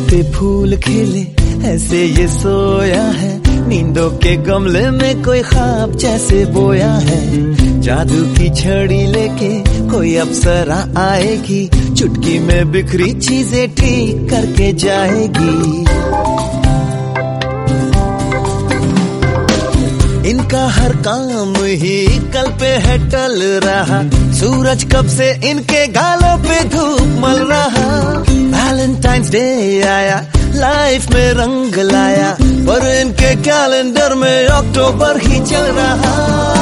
पे फूल खिले ऐसे ये सोया है, नींदों के गमले में कोई ख्वाब जैसे बोया है। जादू की छड़ी लेके कोई अप्सरा आएगी, चुटकी में बिखरी चीजें ठीक करके जाएगी। इनका हर काम ही कल पे है टल रहा, सूरज कब से इनके गालों पे धूप मल रहा। वैलेंटाइंस डे आया, लाइफ में रंग लाया, पर इनके कैलेंडर में अक्टूबर ही चल रहा।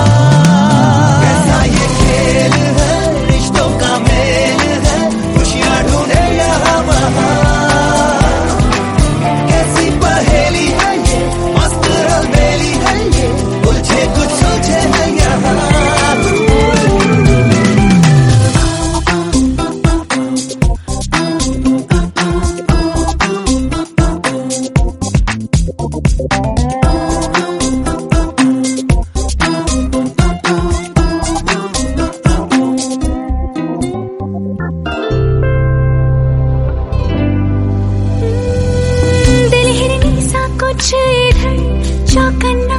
कैसा ये खेल है, रिश्तों का मेल है, खुशियां ढूंढे यहाँ वहाँ। कैसी पहेली है ये, मस्त अलबेली है ये, उलझे कुछ सोचे है यहाँ। कुछ इधर चौकन्ना